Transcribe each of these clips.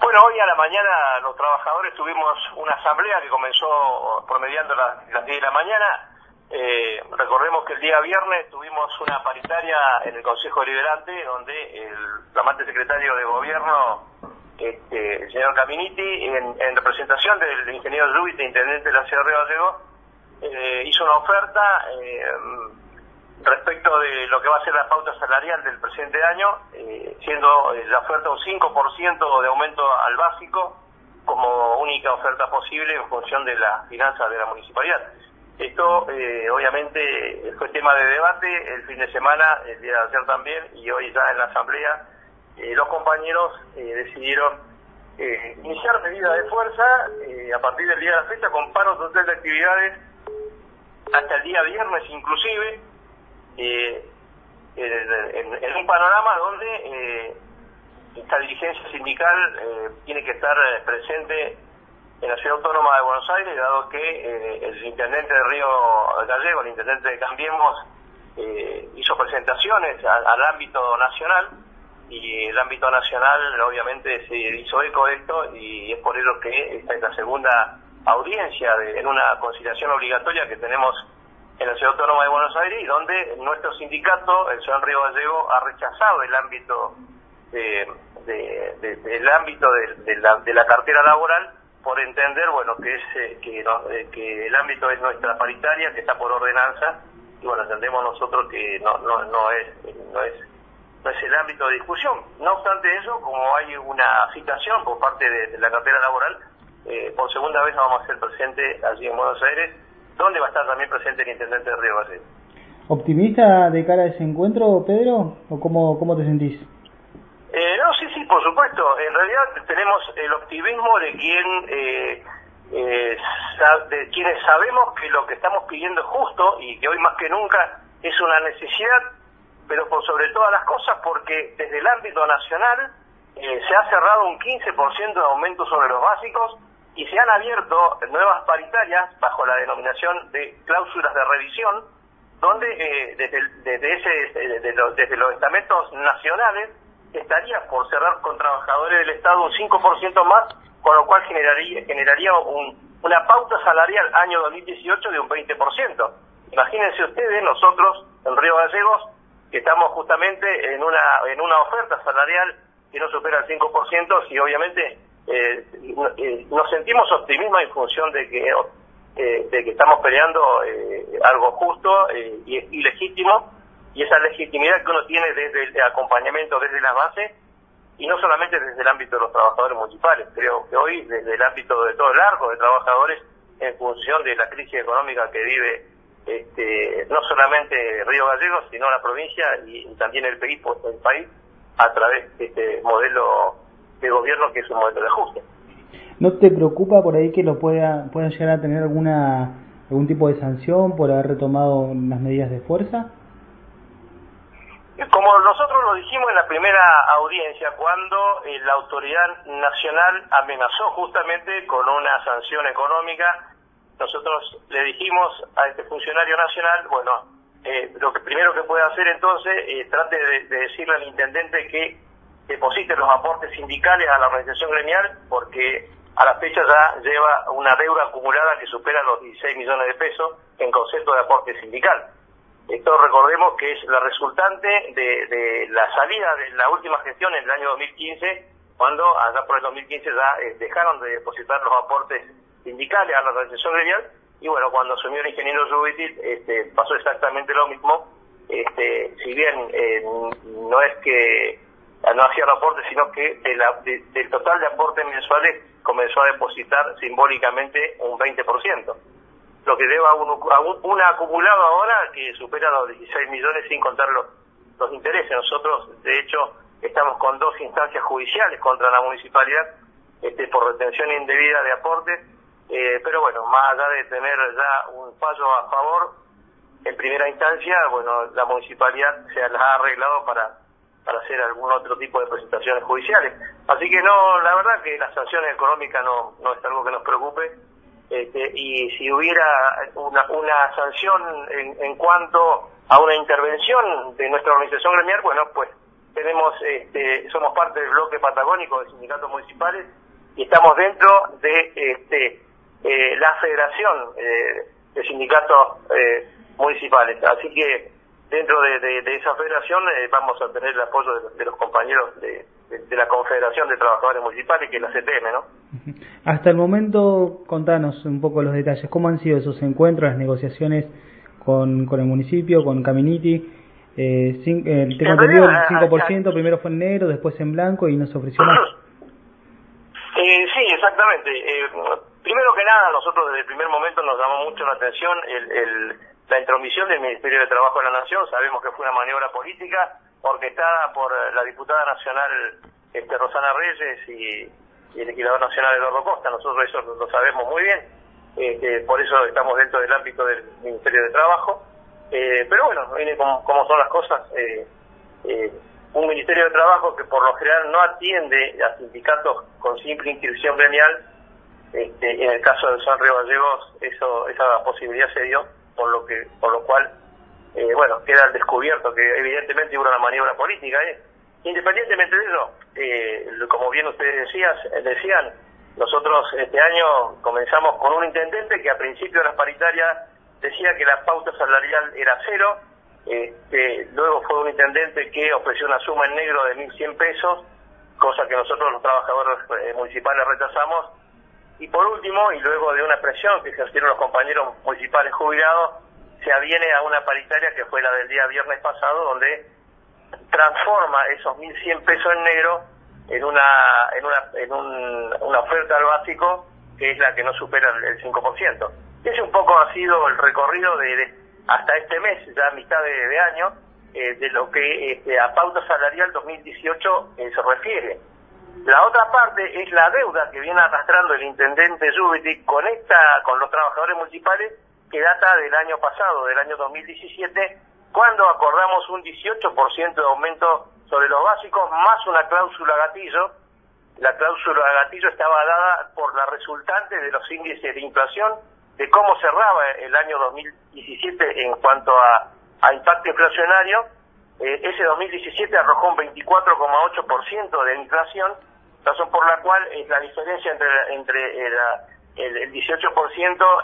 Bueno, hoy a la mañana los trabajadores tuvimos una asamblea que comenzó promediando las 10 de la mañana. Recordemos que el día viernes tuvimos una paritaria en el Consejo Deliberante donde el flamante secretario de Gobierno, el señor Caminiti, en representación del ingeniero Zubit, intendente de la ciudad de Río Gallegos, hizo una oferta respecto de lo que va a ser la pauta salarial del presente año, siendo la oferta un 5% de aumento al básico como única oferta posible en función de las finanzas de la municipalidad. Esto obviamente fue tema de debate el fin de semana, el día de ayer también, y hoy ya en la asamblea los compañeros decidieron iniciar medidas de fuerza a partir del día de la fecha, con paro total de actividades hasta el día viernes inclusive, en un panorama donde esta dirigencia sindical tiene que estar presente en la Ciudad Autónoma de Buenos Aires, dado que el intendente de Río Gallegos, el intendente de Cambiemos, hizo presentaciones al ámbito nacional, y el ámbito nacional obviamente se hizo eco de esto, y es por ello que esta es la segunda audiencia en una conciliación obligatoria que tenemos en la Ciudad Autónoma de Buenos Aires, y donde nuestro sindicato, el Ciudad Río Gallegos, ha rechazado el ámbito de la cartera laboral, por entender, bueno, que el ámbito es nuestra paritaria, que está por ordenanza, y bueno, entendemos nosotros que no es el ámbito de discusión. No obstante eso, como hay una citación por parte de la cartera laboral, por segunda vez vamos a ser presentes allí en Buenos Aires, donde va a estar también presente el intendente de Río Gallegos. ¿Optimista de cara a ese encuentro, Pedro? ¿O cómo te sentís? No, sí, por supuesto. En realidad tenemos el optimismo de quienes sabemos que lo que estamos pidiendo es justo, y que hoy más que nunca es una necesidad, pero por sobre todas las cosas porque desde el ámbito nacional se ha cerrado un 15% de aumento sobre los básicos, y se han abierto nuevas paritarias bajo la denominación de cláusulas de revisión, donde desde los estamentos nacionales estaría por cerrar con trabajadores del Estado un 5% más, con lo cual generaría una pauta salarial año 2018 de un 20%. Imagínense ustedes, nosotros en Río Gallegos, que estamos justamente en una oferta salarial que no supera el 5%, y obviamente nos sentimos optimismo en función de que estamos peleando algo justo y legítimo, y esa legitimidad que uno tiene desde el acompañamiento desde la base, y no solamente desde el ámbito de los trabajadores municipales. Creo que hoy desde el ámbito de todo el arco de trabajadores, en función de la crisis económica que vive no solamente Río Gallegos, sino la provincia y también el país, a través de este modelo de gobierno que es un modelo de ajuste. ¿No te preocupa por ahí que lo puedan llegar a tener algún tipo de sanción por haber retomado las medidas de fuerza? Como nosotros lo dijimos en la primera audiencia, cuando la autoridad nacional amenazó justamente con una sanción económica, nosotros le dijimos a este funcionario nacional, bueno, lo que primero que puede hacer entonces, trate de decirle al intendente que deposite los aportes sindicales a la organización gremial, porque a la fecha ya lleva una deuda acumulada que supera los 16 millones de pesos en concepto de aporte sindical. Esto recordemos que es la resultante de la salida de la última gestión en el año 2015, cuando allá por el 2015 ya dejaron de depositar los aportes sindicales a la organización gremial, y bueno, cuando asumió el ingeniero Zubit pasó exactamente lo mismo. Si bien no es que no hacían aportes, sino que del total de aportes mensuales comenzó a depositar simbólicamente un 20%. Lo que lleva un acumulado ahora que supera los 16 millones sin contar los intereses. Nosotros, de hecho, estamos con 2 instancias judiciales contra la municipalidad por retención indebida de aportes, pero bueno, más allá de tener ya un fallo a favor en primera instancia, bueno, la municipalidad se las ha arreglado para hacer algún otro tipo de presentaciones judiciales. Así que no, la verdad que las sanciones económicas no es algo que nos preocupe. Y si hubiera una sanción en cuanto a una intervención de nuestra organización gremial, bueno, pues somos parte del bloque patagónico de sindicatos municipales y estamos dentro de la Federación de Sindicatos Municipales. Así que dentro de esa federación vamos a tener el apoyo de los compañeros de la Confederación de Trabajadores Municipales, que es la CTM, ¿no? Hasta el momento, contanos un poco los detalles. ¿Cómo han sido esos encuentros, las negociaciones con el municipio, con Caminiti? Tengo entendido el 5%, primero fue en negro, después en blanco y nos ofreció más. Sí, exactamente. Primero que nada, nosotros desde el primer momento nos llamó mucho la atención la intromisión del Ministerio de Trabajo de la Nación. Sabemos que fue una maniobra política orquestada por la diputada nacional Rosana Reyes y el legislador nacional Eduardo Costa. Nosotros eso lo sabemos muy bien, por eso estamos dentro del ámbito del Ministerio de Trabajo. Pero bueno, viene como son las cosas. Un Ministerio de Trabajo que por lo general no atiende a sindicatos con simple inscripción gremial. En el caso de San Río Gallegos esa posibilidad se dio, por lo cual queda al descubierto que evidentemente hubo una maniobra política. Independientemente de eso, como bien ustedes decían, nosotros este año comenzamos con un intendente que a principio de las paritarias decía que la pauta salarial era 0. Luego fue un intendente que ofreció una suma en negro de 1.100 pesos, cosa que nosotros los trabajadores municipales rechazamos. Y por último, y luego de una presión que ejercieron los compañeros municipales jubilados, se aviene a una paritaria que fue la del día viernes pasado, donde transforma esos 1.100 pesos en negro en una oferta al básico, que es la que no supera el 5%. Ese un poco ha sido el recorrido hasta este mes, ya a mitad de año, de lo que a pauta salarial 2018 se refiere. La otra parte es la deuda que viene arrastrando el intendente Yubiti con los trabajadores municipales, que data del año pasado, del año 2017, cuando acordamos un 18% de aumento sobre los básicos, más una cláusula gatillo. La cláusula gatillo estaba dada por la resultante de los índices de inflación, de cómo cerraba el año 2017 en cuanto a impacto inflacionario. Ese 2017 arrojó un 24,8% de inflación, razón por la cual la diferencia entre el 18%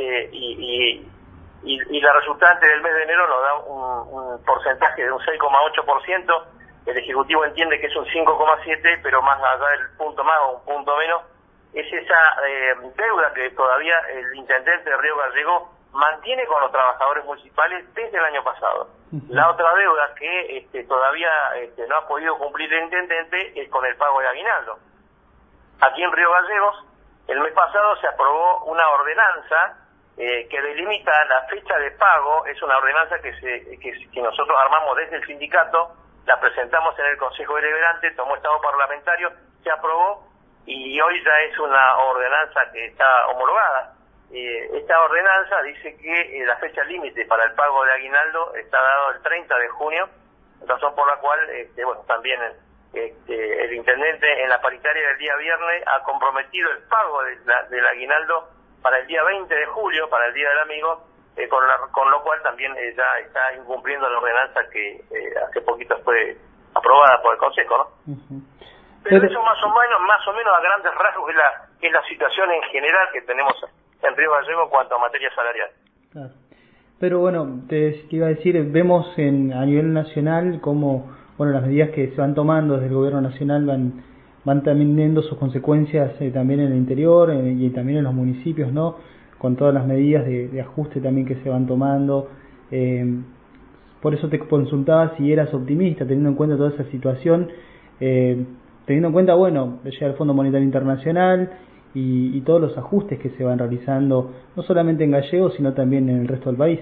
y la resultante del mes de enero nos da un porcentaje de un 6,8%. El Ejecutivo entiende que es un 5,7%, pero más allá del punto más o un punto menos, es esa deuda que todavía el intendente de Río Gallegos mantiene con los trabajadores municipales desde el año pasado. La otra deuda que todavía no ha podido cumplir el intendente es con el pago de aguinaldo. Aquí en Río Gallegos, el mes pasado se aprobó una ordenanza que delimita la fecha de pago. Es una ordenanza que nosotros armamos desde el sindicato, la presentamos en el Consejo Deliberante, tomó estado parlamentario, se aprobó y hoy ya es una ordenanza que está homologada. Esta ordenanza dice que la fecha límite para el pago de aguinaldo está dado el 30 de junio, razón por la cual también el intendente en la paritaria del día viernes ha comprometido el pago del aguinaldo para el día 20 de julio, para el Día del Amigo, con lo cual también ya está incumpliendo la ordenanza que hace poquito fue aprobada por el Consejo, ¿no? Pero eso más o menos a grandes rasgos es la situación en general que tenemos en Río Gallegos en cuanto a materia salarial. Claro. Pero bueno, te iba a decir, vemos a nivel nacional cómo las medidas que se van tomando desde el gobierno nacional van también teniendo sus consecuencias también en el interior y también en los municipios, ¿no? Con todas las medidas de ajuste también que se van tomando. Por eso te consultaba si eras optimista, teniendo en cuenta toda esa situación, teniendo en cuenta, ya el Fondo Monetario Internacional y todos los ajustes que se van realizando, no solamente en Gallegos, sino también en el resto del país.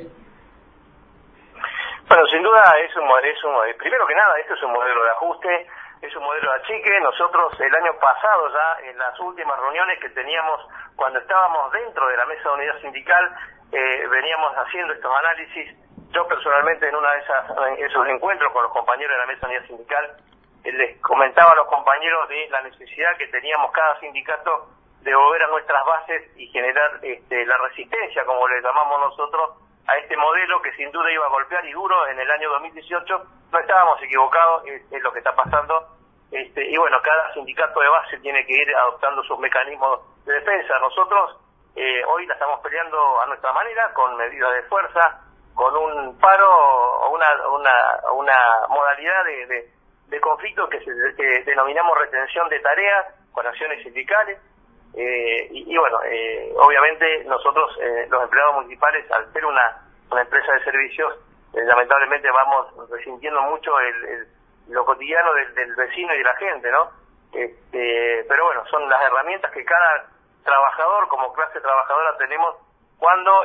Bueno, sin duda primero que nada, esto es un modelo de ajuste, es un modelo de achique. Nosotros el año pasado, ya en las últimas reuniones que teníamos cuando estábamos dentro de la mesa de unidad sindical, veníamos haciendo estos análisis. Yo personalmente en uno de esos encuentros con los compañeros de la mesa de unidad sindical, les comentaba a los compañeros de la necesidad que teníamos cada sindicato de volver a nuestras bases y generar la resistencia, como le llamamos nosotros, a este modelo que sin duda iba a golpear y duro en el año 2018, no estábamos equivocados, es lo que está pasando. Y bueno, cada sindicato de base tiene que ir adoptando sus mecanismos de defensa. Nosotros hoy la estamos peleando a nuestra manera, con medidas de fuerza, con un paro o una modalidad de conflicto que denominamos retención de tareas con acciones sindicales. Y bueno, obviamente nosotros, los empleados municipales, al ser una empresa de servicios, lamentablemente vamos resintiendo mucho lo cotidiano del vecino y de la gente, ¿no? Pero bueno, son las herramientas que cada trabajador, como clase trabajadora, tenemos cuando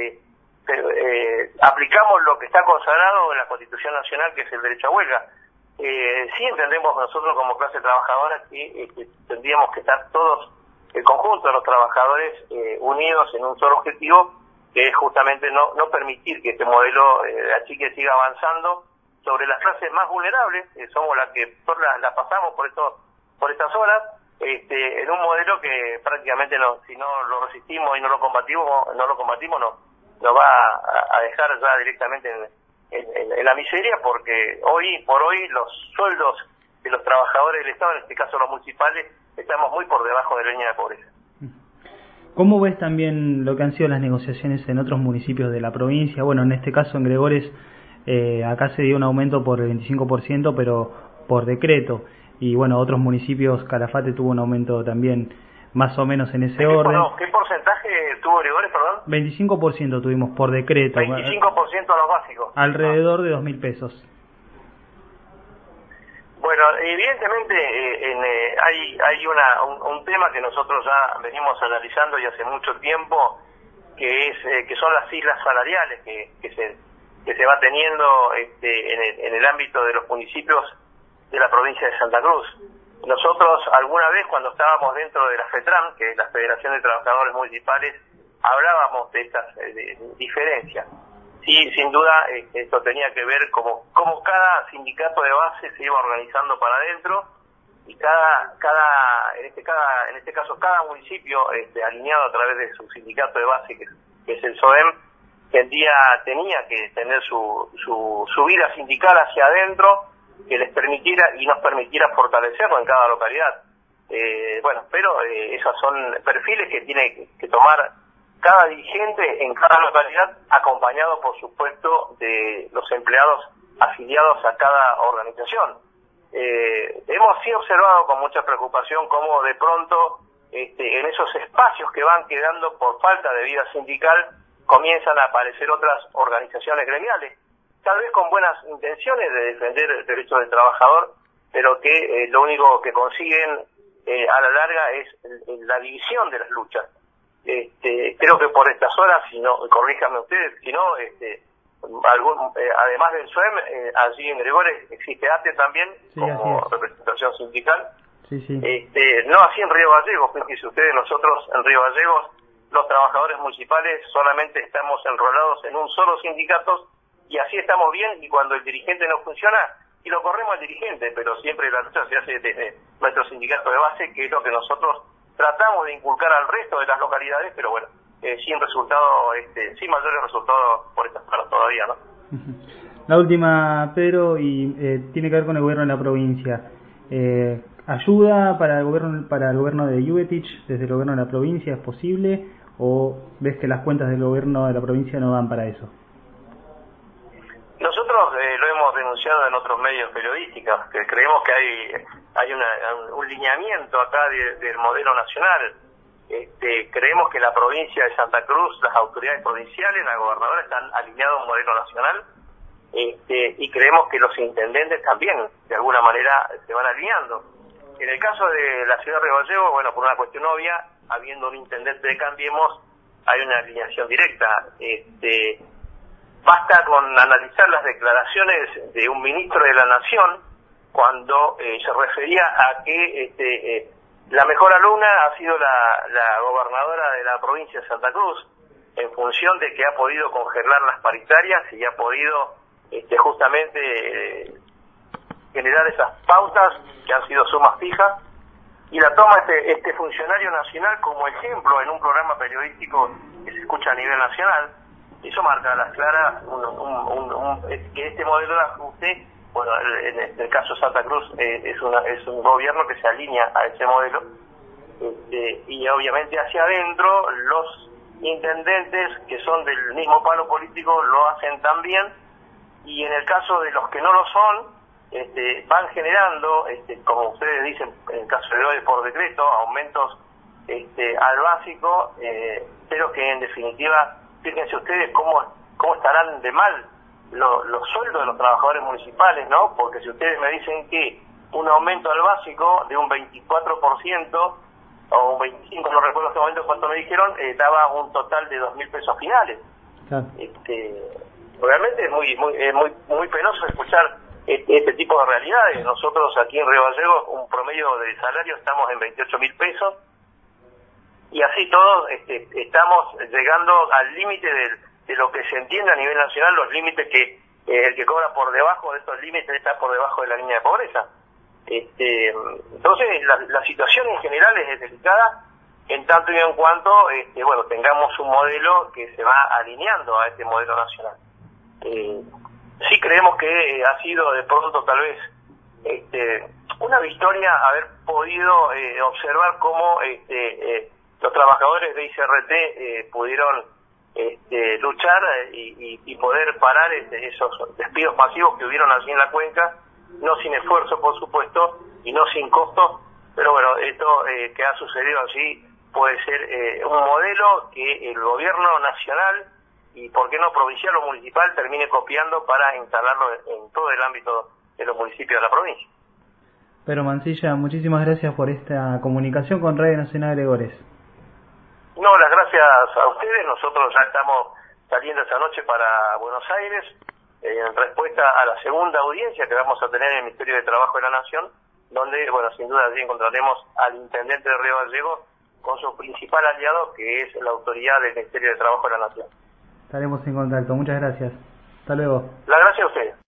aplicamos lo que está consagrado en la Constitución Nacional, que es el derecho a huelga. Sí entendemos nosotros como clase trabajadora que tendríamos que estar todos, el conjunto de los trabajadores, unidos en un solo objetivo, que es justamente no permitir que este modelo achique siga avanzando sobre las clases más vulnerables, somos las que la pasamos por estas horas, en un modelo que prácticamente si no lo resistimos y no lo combatimos nos va a dejar ya directamente en la miseria, porque hoy por hoy los sueldos de los trabajadores del Estado, en este caso los municipales, estamos muy por debajo de la línea de pobreza. ¿Cómo ves también lo que han sido las negociaciones en otros municipios de la provincia? Bueno, en este caso en Gregores, acá se dio un aumento por el 25%, pero por decreto. Y bueno, otros municipios, Calafate tuvo un aumento también más o menos en ese orden. ¿Qué porcentaje tuvo Gregores, perdón? 25% tuvimos por decreto. 25% a los básicos. Alrededor de 2.000 pesos. Bueno, evidentemente hay un tema que nosotros ya venimos analizando y hace mucho tiempo, que son las siglas salariales que se va teniendo en el ámbito de los municipios de la provincia de Santa Cruz. Nosotros alguna vez, cuando estábamos dentro de la FETRAM, que es la Federación de Trabajadores Municipales, hablábamos de estas diferencias. Sí, sin duda, esto tenía que ver cómo cada sindicato de base se iba organizando para adentro, y en este caso cada municipio, alineado a través de su sindicato de base, que es el SOEM, tenía que tener su vida sindical hacia adentro, que les permitiera y nos permitiera fortalecerlo en cada localidad. Pero esos son perfiles que tiene que tomar cada dirigente en cada localidad, acompañado por supuesto de los empleados afiliados a cada organización. Hemos sí observado con mucha preocupación cómo de pronto en esos espacios que van quedando por falta de vida sindical comienzan a aparecer otras organizaciones gremiales, tal vez con buenas intenciones de defender el derecho del trabajador, pero que lo único que consiguen a la larga es la división de las luchas. Creo que por estas horas, si no, corríjanme ustedes, si no, además del SUEM, allí en Gregores existe ATE también, sí, como representación sindical. Sí. No así en Río Gallegos, fíjense ustedes, nosotros en Río Gallegos, los trabajadores municipales solamente estamos enrolados en un solo sindicato, y así estamos bien, y cuando el dirigente no funciona, y lo corremos al dirigente, pero siempre la lucha se hace desde nuestro sindicato de base, que es lo que nosotros tratamos de inculcar al resto de las localidades, pero bueno, sin mayores resultados por estas horas todavía, ¿no? La última, Pedro, y tiene que ver con el gobierno de la provincia. ¿Ayuda para el gobierno de Lluvetich desde el gobierno de la provincia es posible, o ves que las cuentas del gobierno de la provincia no dan para eso? Nosotros lo hemos denunciado en otros medios periodísticos, que creemos que hay un lineamiento acá del modelo nacional. Creemos que la provincia de Santa Cruz, las autoridades provinciales, la gobernadora están alineados a un modelo nacional, y creemos que los intendentes también, de alguna manera, se van alineando. En el caso de la ciudad de Río Gallegos, bueno, por una cuestión obvia, habiendo un intendente de Cambiemos, hay una alineación directa. Basta con analizar las declaraciones de un ministro de la Nación cuando se refería a que la mejor alumna ha sido la gobernadora de la provincia de Santa Cruz, en función de que ha podido congelar las paritarias y ha podido justamente generar esas pautas que han sido sumas fijas, y la toma este funcionario nacional como ejemplo en un programa periodístico que se escucha a nivel nacional. Eso marca a las claras que este modelo de ajuste, bueno, en el caso de Santa Cruz es un gobierno que se alinea a ese modelo, y obviamente hacia adentro los intendentes que son del mismo palo político lo hacen también, y en el caso de los que no lo son, van generando, como ustedes dicen, en el caso de hoy por decreto, aumentos al básico, pero que en definitiva, fíjense ustedes cómo estarán de mal los sueldos de los trabajadores municipales, ¿no? Porque si ustedes me dicen que un aumento al básico de un 24% o un 25%, no recuerdo en este momento cuánto me dijeron, daba un total de 2.000 pesos finales. Claro. Realmente es muy penoso escuchar este tipo de realidades. Nosotros aquí en Río Gallegos, un promedio de salario estamos en 28.000 pesos, y así todos estamos llegando al límite de lo que se entiende a nivel nacional, los límites que el que cobra por debajo de estos límites está por debajo de la línea de pobreza. Entonces la situación en general es delicada, en tanto y en cuanto bueno, tengamos un modelo que se va alineando a este modelo nacional. Sí creemos que ha sido de pronto tal vez una victoria haber podido observar cómo los trabajadores de ICRT pudieron luchar y poder parar esos despidos masivos que hubieron allí en la cuenca, no sin esfuerzo por supuesto y no sin costo, pero bueno, esto que ha sucedido allí puede ser un modelo que el gobierno nacional y por qué no provincial o municipal termine copiando para instalarlo en todo el ámbito de los municipios de la provincia. Pero Mancilla, muchísimas gracias por esta comunicación con Radio Nacional de Gregores. No, las gracias a ustedes. Nosotros ya estamos saliendo esta noche para Buenos Aires en respuesta a la segunda audiencia que vamos a tener en el Ministerio de Trabajo de la Nación, donde, bueno, sin duda allí encontraremos al intendente de Río Gallegos con su principal aliado, que es la autoridad del Ministerio de Trabajo de la Nación. Estaremos en contacto. Muchas gracias. Hasta luego. La gracia a ustedes.